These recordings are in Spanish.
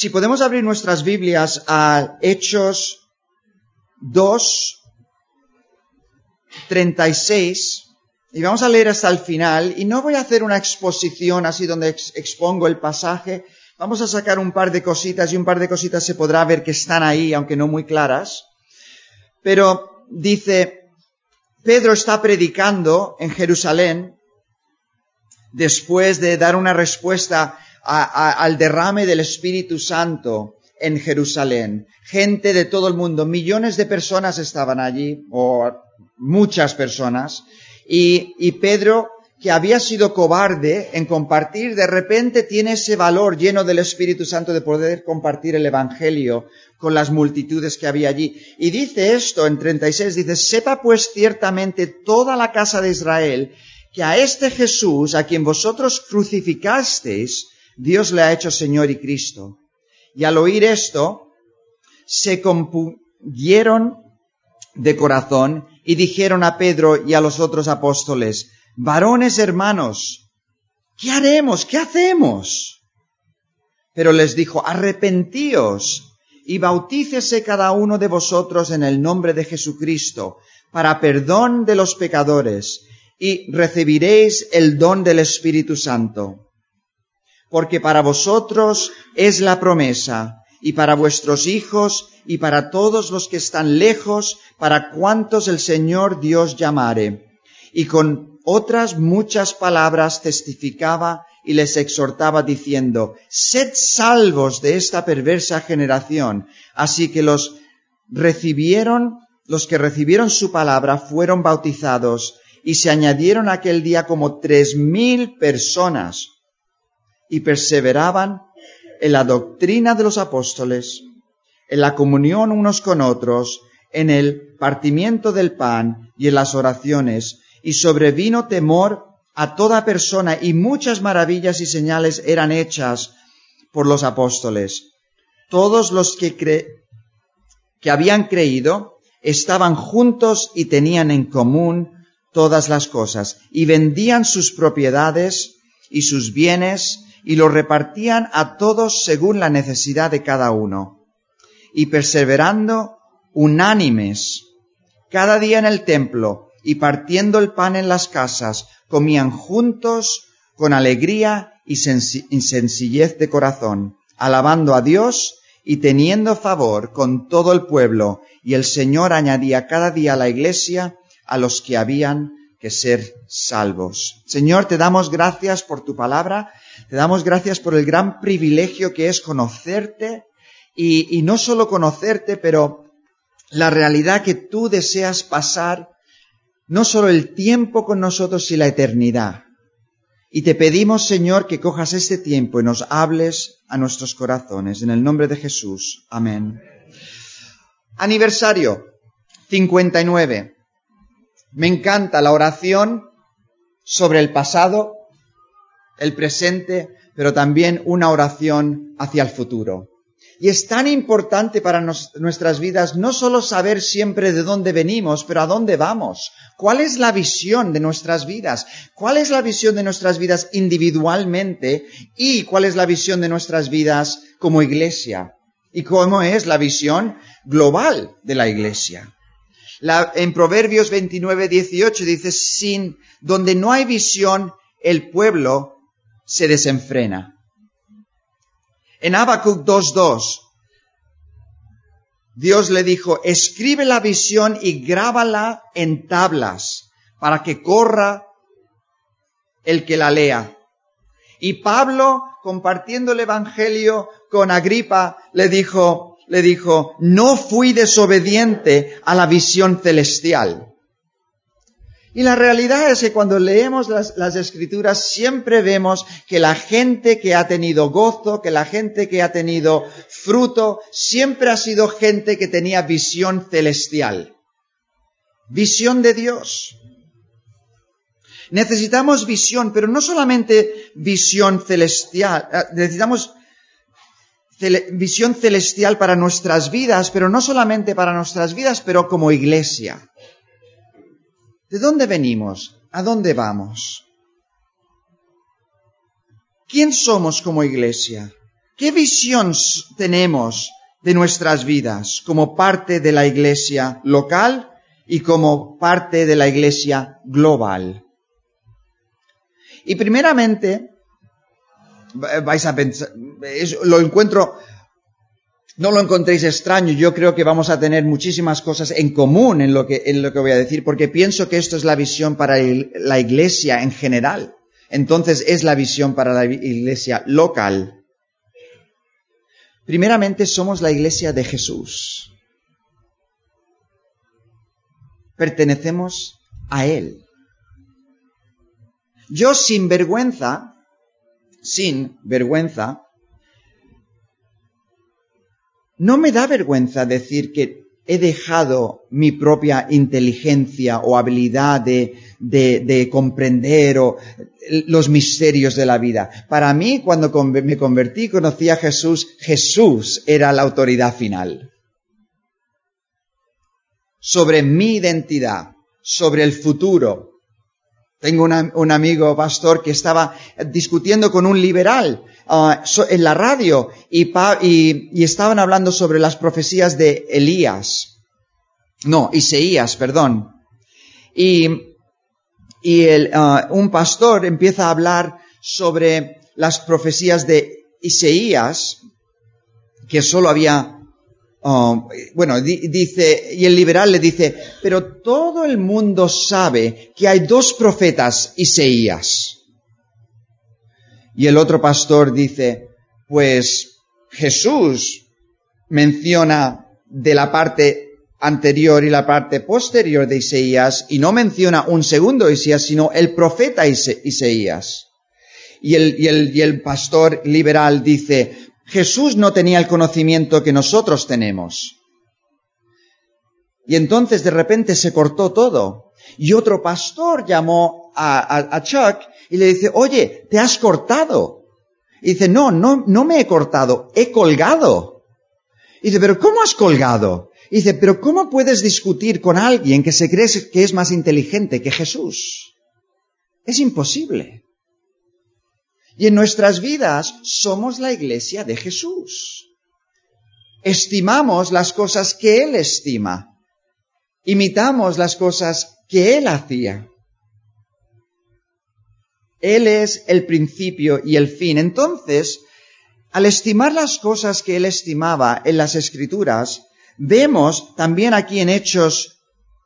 Si podemos abrir nuestras Biblias a Hechos 2:36, y vamos a leer hasta el final, y no voy a hacer una exposición así donde expongo el pasaje. Vamos a sacar un par de cositas, y un par de cositas se podrá ver que están ahí, aunque no muy claras. Pero dice, Pedro está predicando en Jerusalén, después de dar una respuesta al derrame del Espíritu Santo en Jerusalén. Gente de todo el mundo, millones de personas estaban allí, o muchas personas, y Pedro, que había sido cobarde en compartir, de repente tiene ese valor lleno del Espíritu Santo de poder compartir el Evangelio con las multitudes que había allí. Y dice esto en 36, dice, sepa pues ciertamente toda la casa de Israel, que a este Jesús, a quien vosotros crucificasteis, Dios le ha hecho Señor y Cristo. Y al oír esto, se compungieron de corazón y dijeron a Pedro y a los otros apóstoles, varones hermanos, ¿qué haremos? ¿Qué hacemos? Pero les dijo, arrepentíos y bautícese cada uno de vosotros en el nombre de Jesucristo para perdón de los pecadores y recibiréis el don del Espíritu Santo. Porque para vosotros es la promesa, y para vuestros hijos, y para todos los que están lejos, para cuantos el Señor Dios llamare. Y con otras muchas palabras testificaba y les exhortaba diciendo, sed salvos de esta perversa generación. Así que los que recibieron su palabra fueron bautizados, y se añadieron aquel día como 3,000 personas. Y perseveraban en la doctrina de los apóstoles, en la comunión unos con otros, en el partimiento del pan y en las oraciones, y sobrevino temor a toda persona, y muchas maravillas y señales eran hechas por los apóstoles. Todos los que habían creído estaban juntos y tenían en común todas las cosas, y vendían sus propiedades y sus bienes, y lo repartían a todos según la necesidad de cada uno. Y perseverando unánimes cada día en el templo, y partiendo el pan en las casas, comían juntos con alegría y sencillez de corazón, alabando a Dios y teniendo favor con todo el pueblo. Y el Señor añadía cada día a la iglesia a los que habían que ser salvos. Señor, te damos gracias por tu palabra, te damos gracias por el gran privilegio que es conocerte, y no solo conocerte, pero la realidad que tú deseas pasar, no solo el tiempo con nosotros, sino la eternidad. Y te pedimos, Señor, que cojas este tiempo y nos hables a nuestros corazones. En el nombre de Jesús. Amén. Aniversario 59. Me encanta la oración sobre el pasado, el presente, pero también una oración hacia el futuro. Y es tan importante para nuestras vidas no solo saber siempre de dónde venimos, pero a dónde vamos. ¿Cuál es la visión de nuestras vidas? ¿Cuál es la visión de nuestras vidas individualmente? ¿Y cuál es la visión de nuestras vidas como iglesia? ¿Y cómo es la visión global de la iglesia? En Proverbios 29:18 dice, donde no hay visión, el pueblo se desenfrena. En Habacuc 2:2, Dios le dijo, escribe la visión y grábala en tablas, para que corra el que la lea. Y Pablo, compartiendo el Evangelio con Agripa, le dijo, no fui desobediente a la visión celestial. Y la realidad es que cuando leemos las Escrituras siempre vemos que la gente que ha tenido gozo, que la gente que ha tenido fruto, siempre ha sido gente que tenía visión celestial. Visión de Dios. Necesitamos visión, pero no solamente visión celestial, necesitamos visión celestial para nuestras vidas, pero no solamente para nuestras vidas, pero como iglesia. ¿De dónde venimos? ¿A dónde vamos? ¿Quién somos como iglesia? ¿Qué visión tenemos de nuestras vidas como parte de la iglesia local y como parte de la iglesia global? Y primeramente, vais a pensar, no lo encontréis extraño, yo creo que vamos a tener muchísimas cosas en común en lo que voy a decir, porque pienso que esto es la visión para la iglesia en general. Entonces es la visión para la iglesia local. Primeramente somos la iglesia de Jesús. Pertenecemos a Él. Yo sin vergüenza, no me da vergüenza decir que he dejado mi propia inteligencia o habilidad de comprender los misterios de la vida. Para mí, cuando me convertí, conocí a Jesús, Jesús era la autoridad final. Sobre mi identidad, sobre el futuro. Tengo un amigo pastor que estaba discutiendo con un liberal en la radio y estaban hablando sobre las profecías de Isaías, perdón. Y un pastor empieza a hablar sobre las profecías de Isaías, que solo había... dice, y el liberal le dice, pero todo el mundo sabe que hay 2 profetas Isaías. Y el otro pastor dice, pues Jesús menciona de la parte anterior y la parte posterior de Isaías, y no menciona un segundo Isaías, sino el profeta Isaías. Y el pastor liberal dice, Jesús no tenía el conocimiento que nosotros tenemos. Y entonces de repente se cortó todo. Y otro pastor llamó a Chuck y le dice, oye, ¿te has cortado? Y dice, no me he cortado, he colgado. Y dice, ¿pero cómo has colgado? Y dice, ¿pero cómo puedes discutir con alguien que se cree que es más inteligente que Jesús? Es imposible. Y en nuestras vidas somos la iglesia de Jesús. Estimamos las cosas que Él estima. Imitamos las cosas que Él hacía. Él es el principio y el fin. Entonces, al estimar las cosas que Él estimaba en las Escrituras, vemos también aquí en Hechos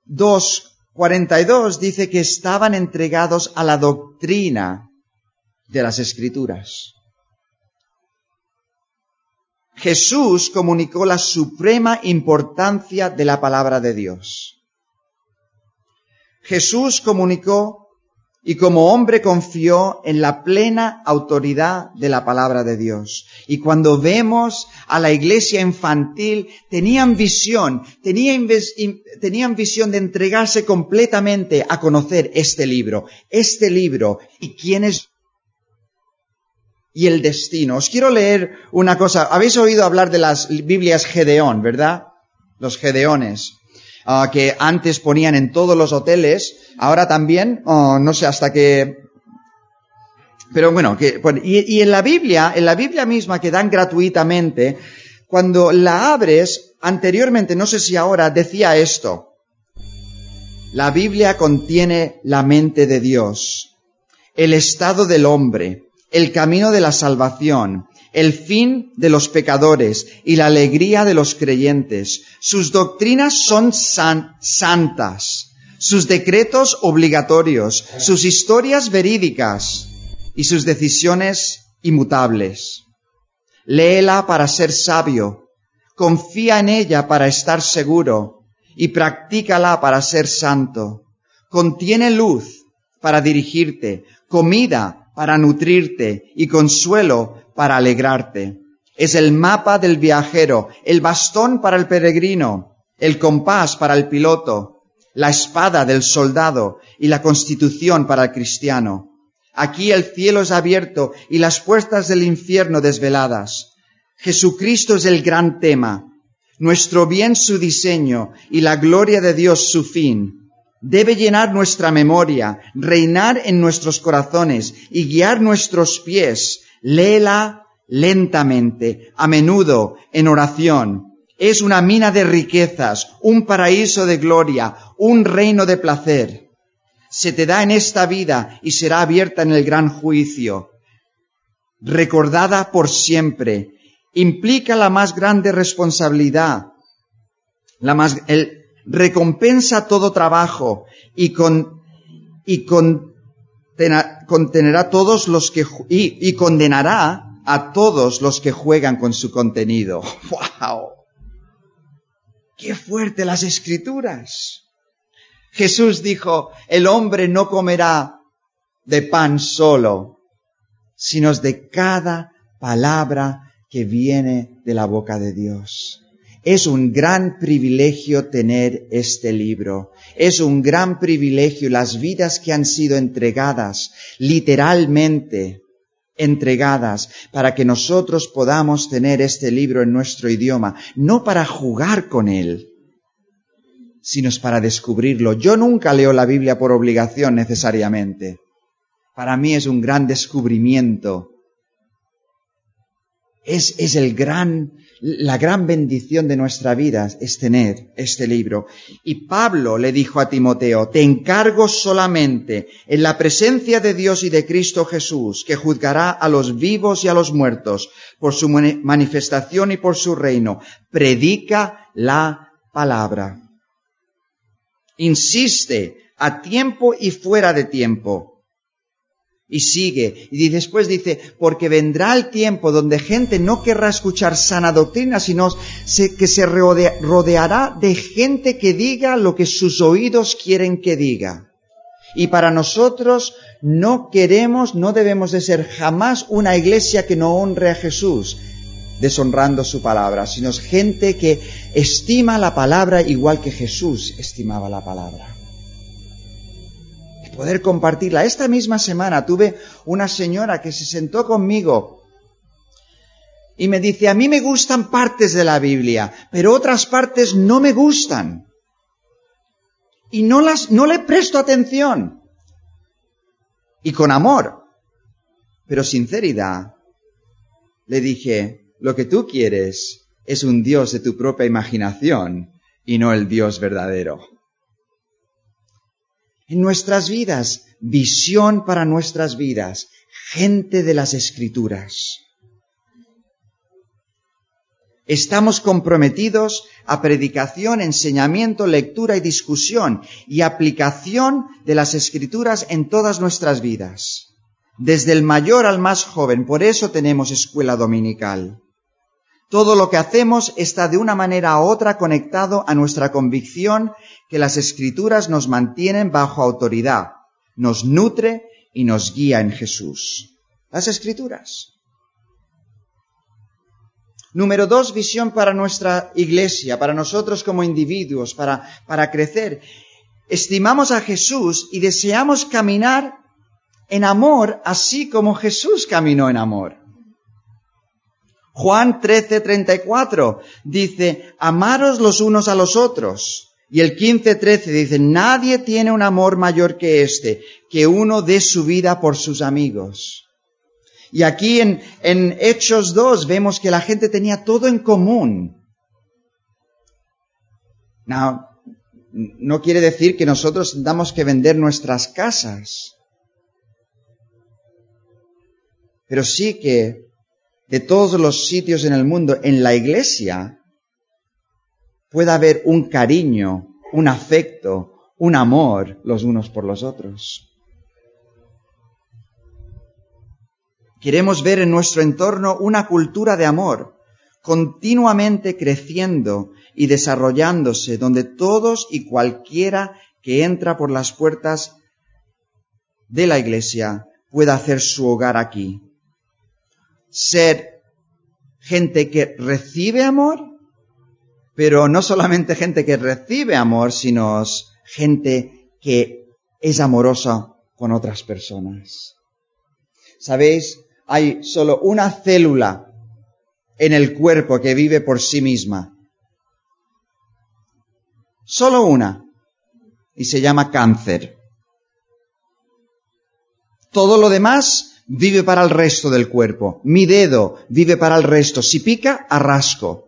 2:42, dice que estaban entregados a la doctrina de las Escrituras. Jesús comunicó la suprema importancia de la palabra de Dios. Jesús comunicó y como hombre confió en la plena autoridad de la palabra de Dios. Y cuando vemos a la iglesia infantil, tenían visión de entregarse completamente a conocer este libro y quién es y el destino. Os quiero leer una cosa. Habéis oído hablar de las Biblias Gedeón, ¿verdad? Los Gedeones, que antes ponían en todos los hoteles, ahora también, no sé hasta qué... Pero bueno, y en la Biblia misma que dan gratuitamente, cuando la abres, anteriormente, no sé si ahora, decía esto. La Biblia contiene la mente de Dios, el estado del hombre, el camino de la salvación, el fin de los pecadores y la alegría de los creyentes. Sus doctrinas son santas, sus decretos obligatorios, sus historias verídicas y sus decisiones inmutables. Léela para ser sabio, confía en ella para estar seguro y practícala para ser santo. Contiene luz para dirigirte, comida para nutrirte y consuelo para alegrarte. Es el mapa del viajero, el bastón para el peregrino, el compás para el piloto, la espada del soldado y la constitución para el cristiano. Aquí el cielo es abierto y las puertas del infierno desveladas. Jesucristo es el gran tema, nuestro bien su diseño y la gloria de Dios su fin. Debe llenar nuestra memoria, reinar en nuestros corazones y guiar nuestros pies. Léela lentamente, a menudo, en oración. Es una mina de riquezas, un paraíso de gloria, un reino de placer. Se te da en esta vida y será abierta en el gran juicio. Recordada por siempre. Implica la más grande responsabilidad. Recompensa todo trabajo y condenará a todos los que juegan con su contenido. ¡Wow! ¡Qué fuerte las Escrituras! Jesús dijo, el hombre no comerá de pan solo, sino de cada palabra que viene de la boca de Dios. Es un gran privilegio tener este libro. Es un gran privilegio las vidas que han sido entregadas, literalmente entregadas, para que nosotros podamos tener este libro en nuestro idioma, no para jugar con él, sino para descubrirlo. Yo nunca leo la Biblia por obligación necesariamente. Para mí es un gran descubrimiento. Es la gran bendición de nuestra vida es tener este libro. Y Pablo le dijo a Timoteo, te encargo solamente en la presencia de Dios y de Cristo Jesús, que juzgará a los vivos y a los muertos por su manifestación y por su reino. Predica la palabra. Insiste a tiempo y fuera de tiempo. Y sigue, y después dice, porque vendrá el tiempo donde gente no querrá escuchar sana doctrina, sino que se rodeará de gente que diga lo que sus oídos quieren que diga. Y para nosotros no debemos de ser jamás una iglesia que no honre a Jesús, deshonrando su palabra, sino gente que estima la palabra igual que Jesús estimaba la palabra. Poder compartirla. Esta misma semana tuve una señora que se sentó conmigo y me dice, a mí me gustan partes de la Biblia, pero otras partes no me gustan. Y no le presto atención. Y con amor, pero sinceridad, le dije, lo que tú quieres es un Dios de tu propia imaginación y no el Dios verdadero. En nuestras vidas, visión para nuestras vidas, gente de las Escrituras. Estamos comprometidos a predicación, enseñamiento, lectura y discusión y aplicación de las Escrituras en todas nuestras vidas, desde el mayor al más joven. Por eso tenemos escuela dominical. Todo lo que hacemos está de una manera u otra conectado a nuestra convicción que las Escrituras nos mantienen bajo autoridad, nos nutre y nos guía en Jesús. Las Escrituras. Número 2, visión para nuestra iglesia, para nosotros como individuos, para crecer. Estimamos a Jesús y deseamos caminar en amor, así como Jesús caminó en amor. Juan 13:34 dice, amaros los unos a los otros. Y el 15:13 dice, nadie tiene un amor mayor que este, que uno dé su vida por sus amigos. Y aquí en Hechos 2 vemos que la gente tenía todo en común. No quiere decir que nosotros tengamos que vender nuestras casas. Pero sí que de todos los sitios en el mundo, en la iglesia, puede haber un cariño, un afecto, un amor los unos por los otros. Queremos ver en nuestro entorno una cultura de amor, continuamente creciendo y desarrollándose, donde todos y cualquiera que entra por las puertas de la iglesia pueda hacer su hogar aquí. Ser gente que recibe amor, pero no solamente gente que recibe amor, sino gente que es amorosa con otras personas. ¿Sabéis? Hay solo una célula en el cuerpo que vive por sí misma. Solo una. Y se llama cáncer. Todo lo demás vive para el resto del cuerpo. Mi dedo vive para el resto. Si pica, arrasco.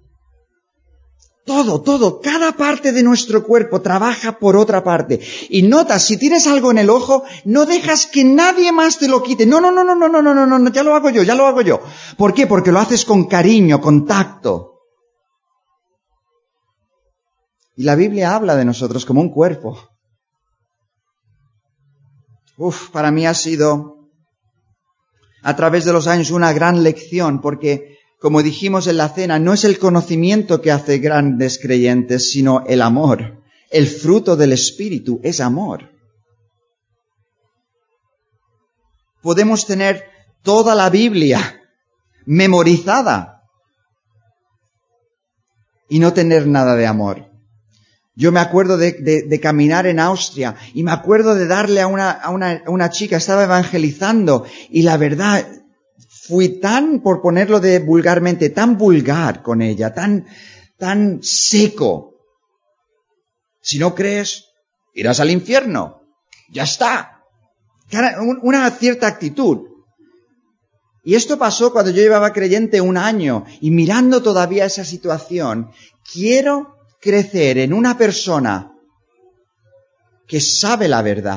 Todo, cada parte de nuestro cuerpo trabaja por otra parte. Y notas, si tienes algo en el ojo, no dejas que nadie más te lo quite. No, ya lo hago yo. ¿Por qué? Porque lo haces con cariño, con tacto. Y la Biblia habla de nosotros como un cuerpo. Para mí ha sido, a través de los años, una gran lección, porque, como dijimos en la cena, no es el conocimiento que hace grandes creyentes, sino el amor. El fruto del Espíritu es amor. Podemos tener toda la Biblia memorizada y no tener nada de amor. Yo me acuerdo de caminar en Austria y me acuerdo de darle a una chica, estaba evangelizando, y la verdad, fui tan, por ponerlo vulgarmente, tan vulgar con ella, tan seco. Si no crees, irás al infierno. Ya está. Una cierta actitud. Y esto pasó cuando yo llevaba creyente 1 año, y mirando todavía esa situación, quiero crecer en una persona que sabe la verdad,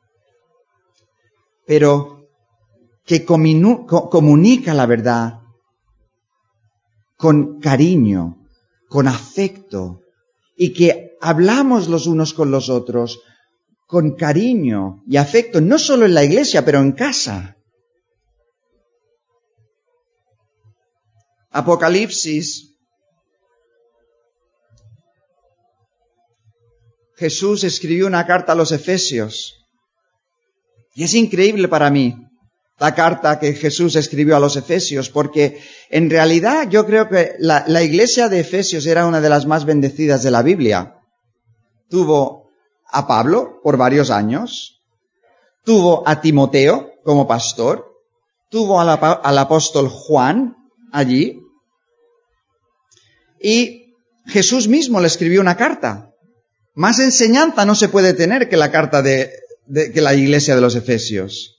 pero que comunica la verdad con cariño, con afecto, y que hablamos los unos con los otros con cariño y afecto, no solo en la iglesia, pero en casa. Apocalipsis. Jesús escribió una carta a los Efesios. Y es increíble para mí la carta que Jesús escribió a los Efesios, porque en realidad yo creo que la iglesia de Efesios era una de las más bendecidas de la Biblia. Tuvo a Pablo por varios años, tuvo a Timoteo como pastor, tuvo al apóstol Juan allí, y Jesús mismo le escribió una carta. Más enseñanza no se puede tener que la carta que la iglesia de los Efesios.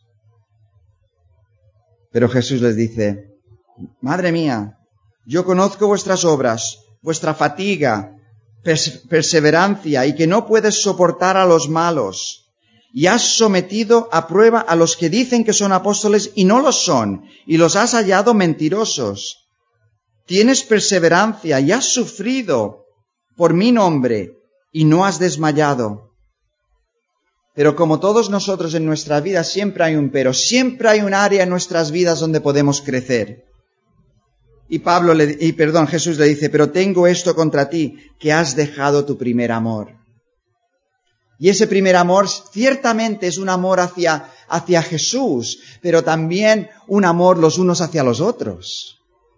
Pero Jesús les dice: madre mía, yo conozco vuestras obras, vuestra fatiga, perseverancia, y que no puedes soportar a los malos. Y has sometido a prueba a los que dicen que son apóstoles y no lo son, y los has hallado mentirosos. Tienes perseverancia y has sufrido por mi nombre, y no has desmayado. Pero como todos nosotros en nuestra vida, siempre hay un pero, siempre hay un área en nuestras vidas donde podemos crecer. Y Jesús le dice: pero tengo esto contra ti, que has dejado tu primer amor. Y ese primer amor ciertamente es un amor hacia Jesús, pero también un amor los unos hacia los otros.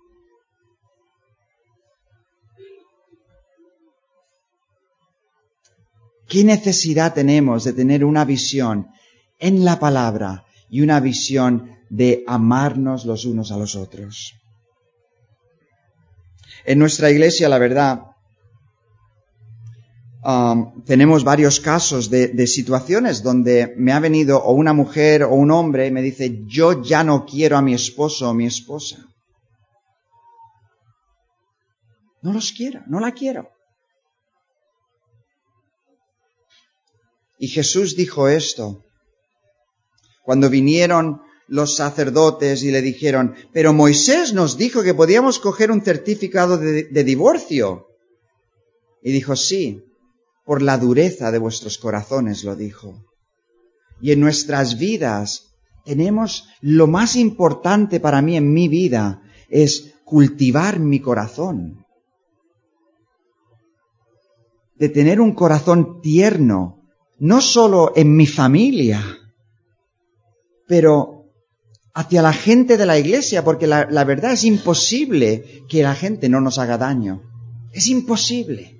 ¿Qué necesidad tenemos de tener una visión en la palabra y una visión de amarnos los unos a los otros? En nuestra iglesia, la verdad, tenemos varios casos de situaciones donde me ha venido o una mujer o un hombre y me dice: yo ya no quiero a mi esposo o mi esposa. No los quiero, no la quiero. Y Jesús dijo esto cuando vinieron los sacerdotes y le dijeron: pero Moisés nos dijo que podíamos coger un certificado de divorcio. Y dijo: sí, por la dureza de vuestros corazones lo dijo. Y en nuestras vidas tenemos lo más importante para mí en mi vida, es cultivar mi corazón. De tener un corazón tierno, no solo en mi familia, pero hacia la gente de la iglesia, porque la verdad es imposible que la gente no nos haga daño. Es imposible.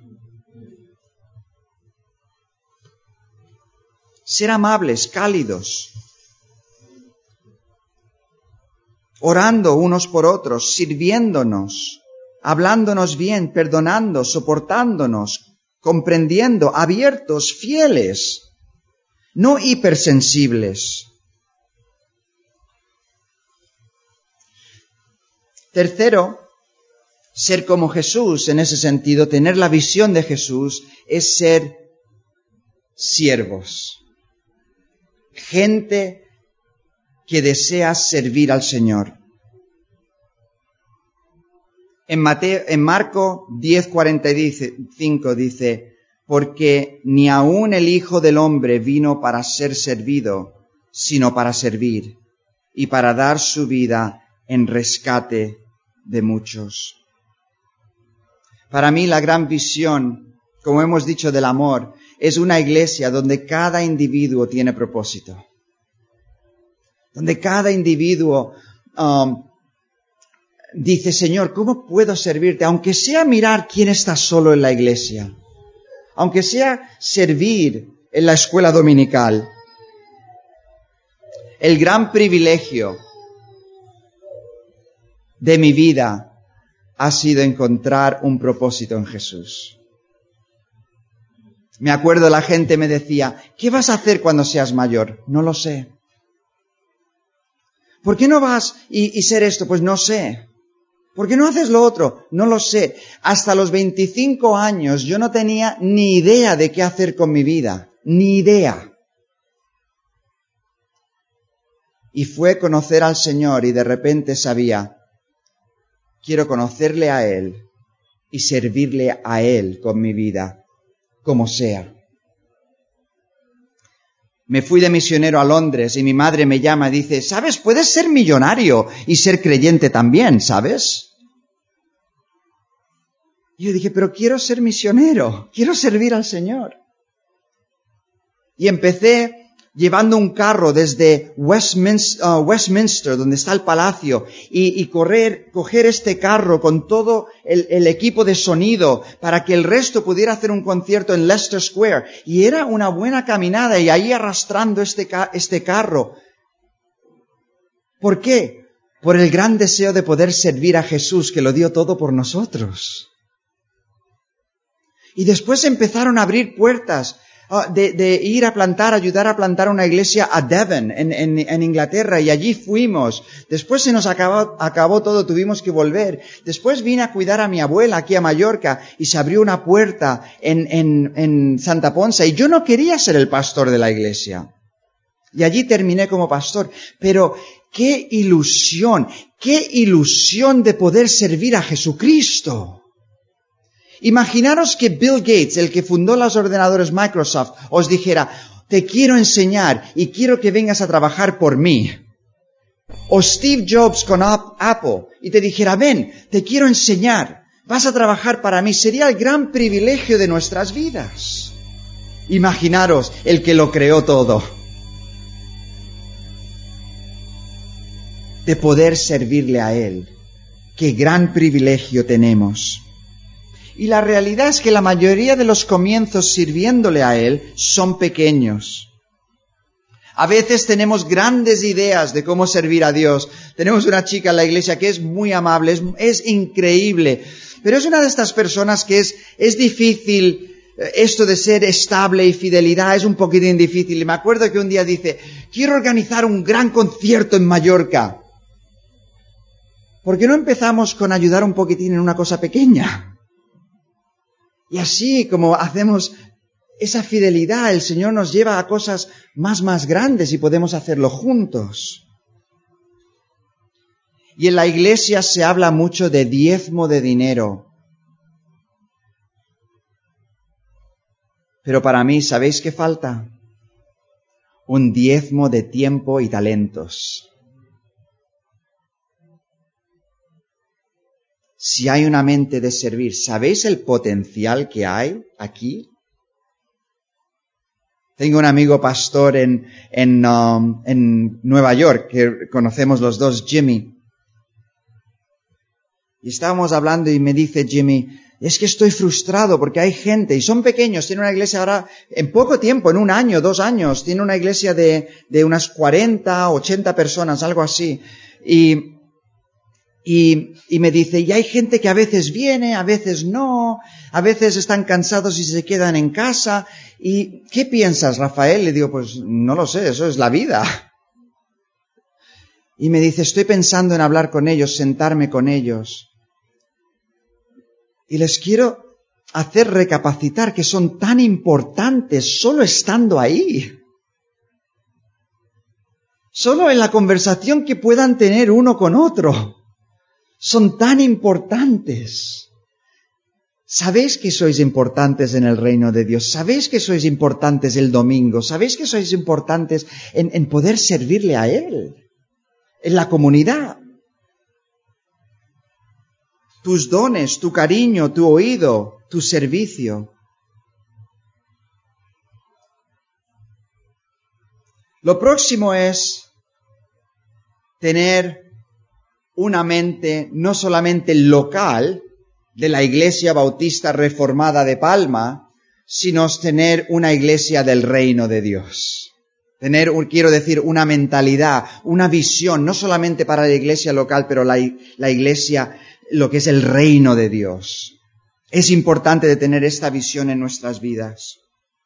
Ser amables, cálidos, orando unos por otros, sirviéndonos, hablándonos bien, perdonando, soportándonos, comprendiendo, abiertos, fieles, no hipersensibles. Tercero, ser como Jesús en ese sentido, tener la visión de Jesús, es ser siervos. Gente que desea servir al Señor. En Marco 10:45 dice, porque ni aun el Hijo del Hombre vino para ser servido, sino para servir y para dar su vida en rescate de muchos. Para mí la gran visión, como hemos dicho, del amor, es una iglesia donde cada individuo tiene propósito. Donde cada individuo dice, Señor, ¿cómo puedo servirte? Aunque sea mirar quién está solo en la iglesia. Aunque sea servir en la escuela dominical. El gran privilegio de mi vida ha sido encontrar un propósito en Jesús. Me acuerdo, la gente me decía, ¿qué vas a hacer cuando seas mayor? No lo sé. ¿Por qué no vas y ser esto? Pues no sé. ¿Por qué no haces lo otro? No lo sé. Hasta los 25 años yo no tenía ni idea de qué hacer con mi vida. Ni idea. Y fue conocer al Señor y de repente sabía, quiero conocerle a Él y servirle a Él con mi vida, como sea. Me fui de misionero a Londres y mi madre me llama y dice, ¿sabes? Puedes ser millonario y ser creyente también, ¿sabes? Y yo dije, pero quiero ser misionero, quiero servir al Señor. Y empecé llevando un carro desde Westminster, donde está el palacio, y coger este carro con todo el equipo de sonido para que el resto pudiera hacer un concierto en Leicester Square. Y era una buena caminada y ahí arrastrando este carro. ¿Por qué? Por el gran deseo de poder servir a Jesús, que lo dio todo por nosotros. Y después empezaron a abrir puertas de ir a ayudar a plantar una iglesia a Devon, en Inglaterra, y allí fuimos. Después se nos acabó todo, tuvimos que volver. Después vine a cuidar a mi abuela aquí a Mallorca, y se abrió una puerta en Santa Ponsa, y yo no quería ser el pastor de la iglesia. Y allí terminé como pastor. Pero qué ilusión de poder servir a Jesucristo. Imaginaros que Bill Gates, el que fundó los ordenadores Microsoft, os dijera, te quiero enseñar y quiero que vengas a trabajar por mí. O Steve Jobs con Apple y te dijera, ven, te quiero enseñar, vas a trabajar para mí. Sería el gran privilegio de nuestras vidas. Imaginaros el que lo creó todo. De poder servirle a Él. Qué gran privilegio tenemos. Y la realidad es que la mayoría de los comienzos sirviéndole a Él son pequeños. A veces tenemos grandes ideas de cómo servir a Dios. Tenemos una chica en la iglesia que es muy amable, es increíble, pero es una de estas personas que es difícil. Esto de ser estable y fidelidad es un poquitín difícil. Y me acuerdo que un día dice, quiero organizar un gran concierto en Mallorca. ¿Por qué no empezamos con ayudar un poquitín en una cosa pequeña? Y así como hacemos esa fidelidad, el Señor nos lleva a cosas más grandes y podemos hacerlo juntos. Y en la iglesia se habla mucho de diezmo de dinero. Pero para mí, ¿sabéis qué falta? Un diezmo de tiempo y talentos. Si hay una mente de servir, ¿sabéis el potencial que hay aquí? Tengo un amigo pastor en Nueva York, que conocemos los dos, Jimmy. Y estábamos hablando y me dice Jimmy, es que estoy frustrado porque hay gente, y son pequeños, tiene una iglesia ahora, en poco tiempo, en 1 año, 2 años, tiene una iglesia de unas 40, 80 personas, algo así. Y me dice, y hay gente que a veces viene, a veces no, a veces están cansados y se quedan en casa. ¿Y qué piensas, Rafael? Le digo, pues no lo sé, eso es la vida. Y me dice, estoy pensando en hablar con ellos, sentarme con ellos. Y les quiero hacer recapacitar que son tan importantes solo estando ahí. Solo en la conversación que puedan tener uno con otro. Son tan importantes. ¿Sabéis que sois importantes en el reino de Dios? ¿Sabéis que sois importantes el domingo? ¿Sabéis que sois importantes en poder servirle a Él? En la comunidad. Tus dones, tu cariño, tu oído, tu servicio. Lo próximo es tener una mente no solamente local de la Iglesia Bautista Reformada de Palma, sino tener una iglesia del reino de Dios. Quiero decir, una mentalidad, una visión, no solamente para la iglesia local, pero la iglesia, lo que es el reino de Dios. Es importante de tener esta visión en nuestras vidas.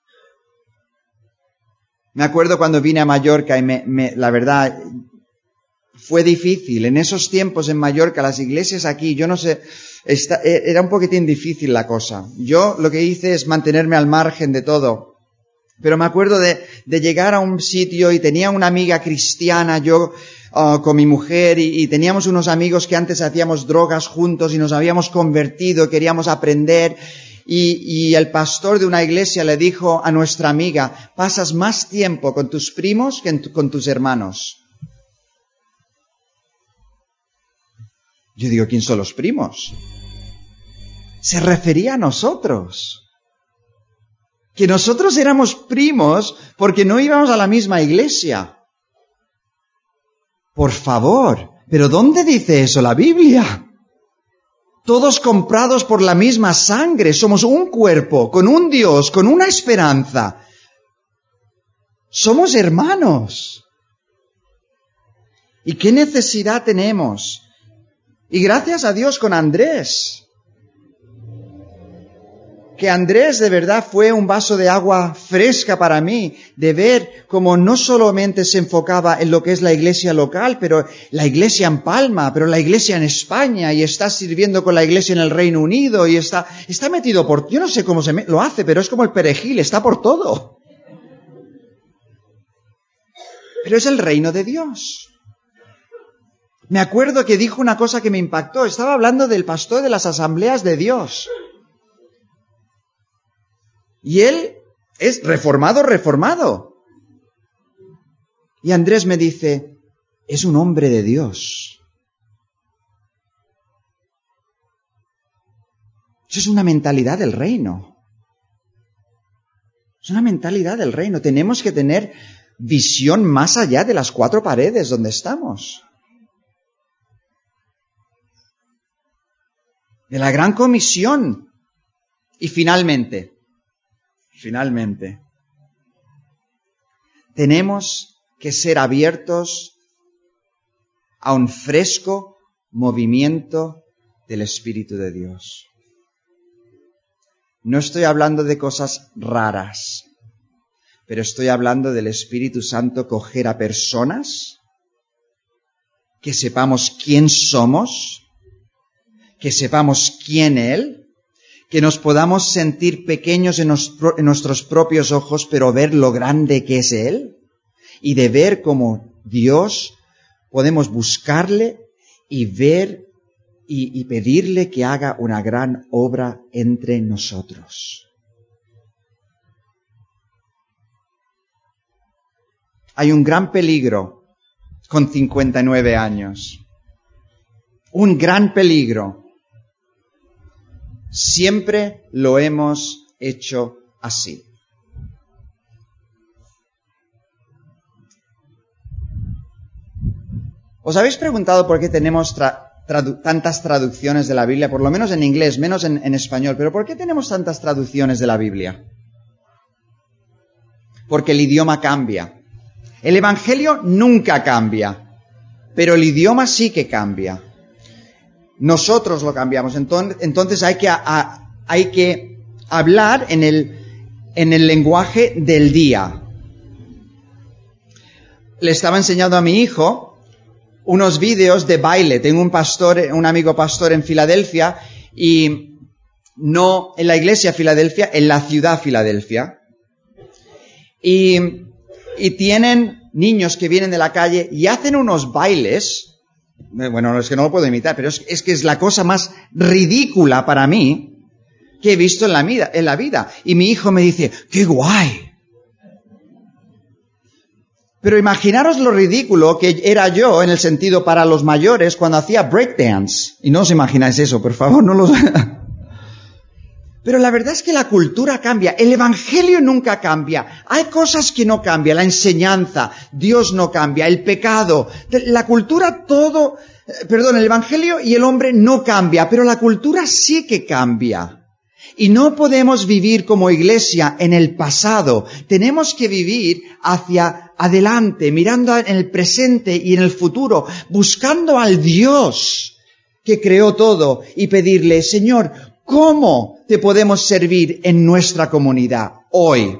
Me acuerdo cuando vine a Mallorca y la verdad, fue difícil. En esos tiempos en Mallorca, las iglesias aquí, yo no sé, era un poquitín difícil la cosa. Yo lo que hice es mantenerme al margen de todo. Pero me acuerdo de llegar a un sitio y tenía una amiga cristiana, yo con mi mujer, y teníamos unos amigos que antes hacíamos drogas juntos y nos habíamos convertido, queríamos aprender. Y el pastor de una iglesia le dijo a nuestra amiga, pasas más tiempo con tus primos que con tus hermanos. Yo digo, ¿quién son los primos? Se refería a nosotros. Que nosotros éramos primos porque no íbamos a la misma iglesia. Por favor, ¿pero dónde dice eso la Biblia? Todos comprados por la misma sangre, somos un cuerpo, con un Dios, con una esperanza. Somos hermanos. ¿Y qué necesidad tenemos? Y gracias a Dios con Andrés. Que Andrés de verdad fue un vaso de agua fresca para mí, de ver cómo no solamente se enfocaba en lo que es la iglesia local, pero la iglesia en Palma, pero la iglesia en España, y está sirviendo con la iglesia en el Reino Unido, y está metido yo no sé cómo lo hace, pero es como el perejil, está por todo. Pero es el reino de Dios. Me acuerdo que dijo una cosa que me impactó, estaba hablando del pastor de las asambleas de Dios. Y él es reformado. Y Andrés me dice, es un hombre de Dios. Eso es una mentalidad del reino. Es una mentalidad del reino. Tenemos que tener visión más allá de las 4 paredes donde estamos. De la gran comisión. Y finalmente, tenemos que ser abiertos a un fresco movimiento del Espíritu de Dios. No estoy hablando de cosas raras, pero estoy hablando del Espíritu Santo coger a personas, que sepamos quién somos, que sepamos quién Él, que nos podamos sentir pequeños en nuestros propios ojos, pero ver lo grande que es Él, y de ver cómo Dios podemos buscarle y ver y pedirle que haga una gran obra entre nosotros. Hay un gran peligro con 59 años. Un gran peligro. Siempre lo hemos hecho así. ¿Os habéis preguntado por qué tenemos tantas traducciones de la Biblia? Por lo menos en inglés, menos en español. ¿Pero por qué tenemos tantas traducciones de la Biblia? Porque el idioma cambia. El Evangelio nunca cambia, pero el idioma sí que cambia. Nosotros lo cambiamos, entonces hay que hablar en el lenguaje del día. Le estaba enseñando a mi hijo unos vídeos de baile. Tengo un amigo pastor en Filadelfia, y no en la iglesia Filadelfia, en la ciudad Filadelfia. Y tienen niños que vienen de la calle y hacen unos bailes. Bueno, es que no lo puedo imitar, pero es que es la cosa más ridícula para mí que he visto en la vida. Y mi hijo me dice, ¡qué guay! Pero imaginaros lo ridículo que era yo, en el sentido para los mayores, cuando hacía breakdance. Y no os imagináis eso, por favor, no lo... Pero la verdad es que la cultura cambia, el evangelio nunca cambia, hay cosas que no cambian, la enseñanza, Dios no cambia, el pecado, la cultura el evangelio y el hombre no cambia, pero la cultura sí que cambia. Y no podemos vivir como iglesia en el pasado, tenemos que vivir hacia adelante, mirando en el presente y en el futuro, buscando al Dios que creó todo y pedirle, Señor, ¿cómo te podemos servir en nuestra comunidad hoy?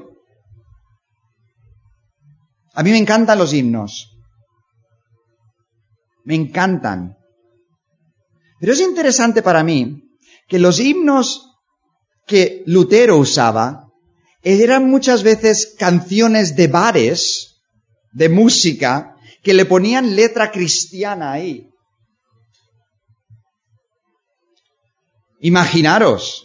A mí me encantan los himnos. Me encantan. Pero es interesante para mí que los himnos que Lutero usaba eran muchas veces canciones de bares, de música, que le ponían letra cristiana ahí. Imaginaros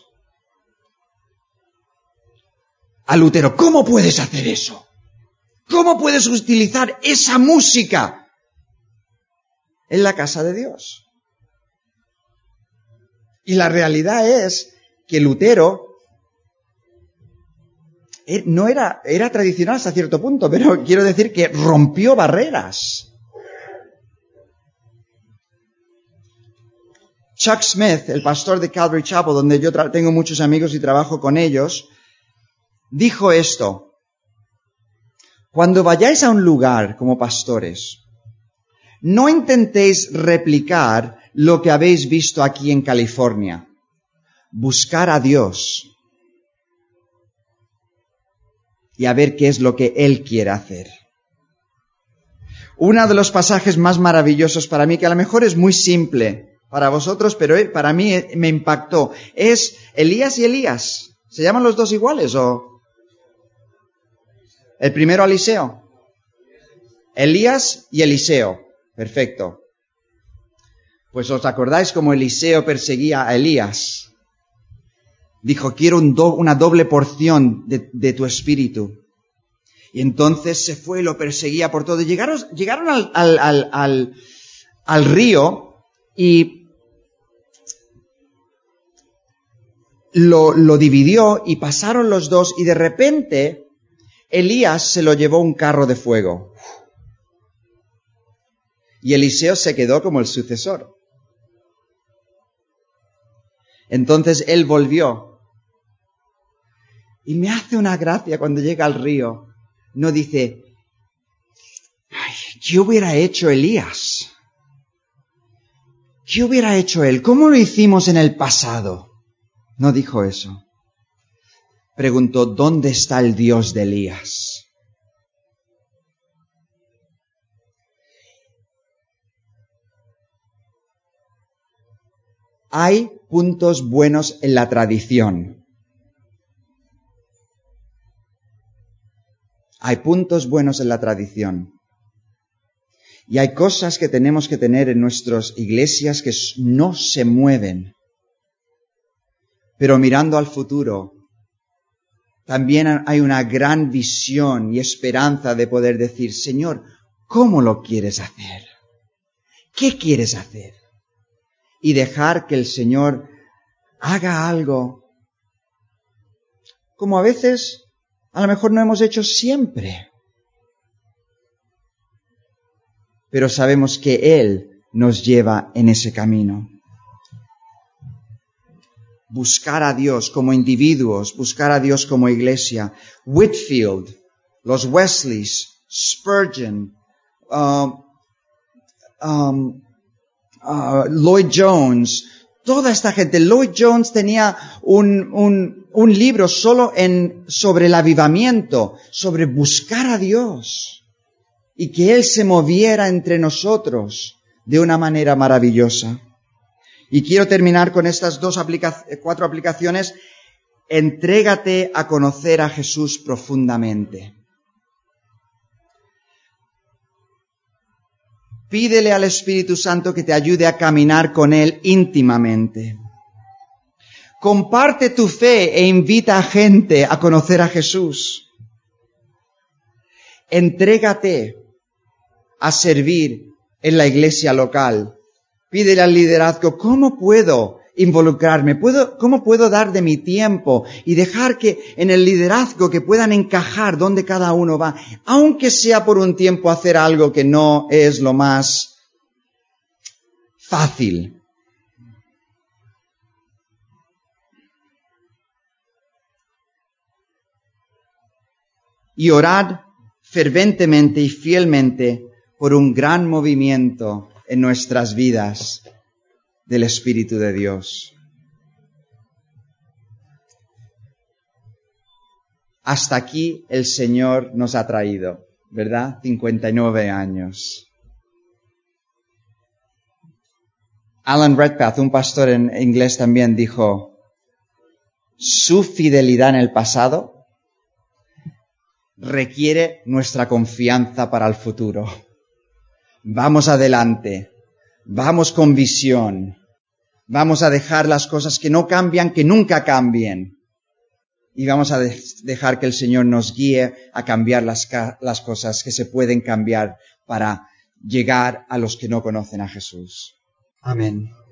a Lutero, ¿cómo puedes hacer eso? ¿Cómo puedes utilizar esa música en la casa de Dios? Y la realidad es que Lutero no era tradicional hasta cierto punto, pero quiero decir que rompió barreras. Chuck Smith, el pastor de Calvary Chapel, donde yo tengo muchos amigos y trabajo con ellos, dijo esto: cuando vayáis a un lugar como pastores, no intentéis replicar lo que habéis visto aquí en California. Buscar a Dios y a ver qué es lo que Él quiere hacer. Uno de los pasajes más maravillosos para mí, que a lo mejor es muy simple para vosotros, pero para mí me impactó, es Elías y Elías. ¿Se llaman los dos iguales o...? El primero Eliseo. Elías y Eliseo. Perfecto. Pues os acordáis cómo Eliseo perseguía a Elías. Dijo, quiero una doble porción de tu espíritu. Y entonces se fue y lo perseguía por todo. Llegaron al río y lo dividió y pasaron los dos y de repente Elías se lo llevó un carro de fuego. Y Eliseo se quedó como el sucesor. Entonces él volvió. Y me hace una gracia cuando llega al río. No dice, ay, ¿qué hubiera hecho Elías? ¿Qué hubiera hecho él? ¿Cómo lo hicimos en el pasado? No dijo eso. Preguntó, ¿dónde está el Dios de Elías? Hay puntos buenos en la tradición. Hay puntos buenos en la tradición. Y hay cosas que tenemos que tener en nuestras iglesias que no se mueven. Pero mirando al futuro, también hay una gran visión y esperanza de poder decir, Señor, ¿cómo lo quieres hacer? ¿Qué quieres hacer? Y dejar que el Señor haga algo como a veces a lo mejor no hemos hecho siempre. Pero sabemos que Él nos lleva en ese camino. Buscar a Dios como individuos, buscar a Dios como iglesia. Whitfield, los Wesleys, Spurgeon, Lloyd Jones, toda esta gente. Lloyd Jones tenía un libro solo sobre el avivamiento, sobre buscar a Dios y que Él se moviera entre nosotros de una manera maravillosa. Y quiero terminar con estas 4 aplicaciones. Entrégate a conocer a Jesús profundamente. Pídele al Espíritu Santo que te ayude a caminar con Él íntimamente. Comparte tu fe e invita a gente a conocer a Jesús. Entrégate a servir en la iglesia local. Pídele al liderazgo, ¿cómo puedo involucrarme? ¿Cómo puedo dar de mi tiempo y dejar que en el liderazgo que puedan encajar donde cada uno va, aunque sea por un tiempo hacer algo que no es lo más fácil? Y orad ferventemente y fielmente por un gran movimiento en nuestras vidas del Espíritu de Dios. Hasta aquí el Señor nos ha traído, ¿verdad? 59 años. Alan Redpath, un pastor en inglés, también dijo, su fidelidad en el pasado requiere nuestra confianza para el futuro. Vamos adelante, vamos con visión, vamos a dejar las cosas que no cambian, que nunca cambien. Y vamos a dejar que el Señor nos guíe a cambiar las cosas que se pueden cambiar para llegar a los que no conocen a Jesús. Amén.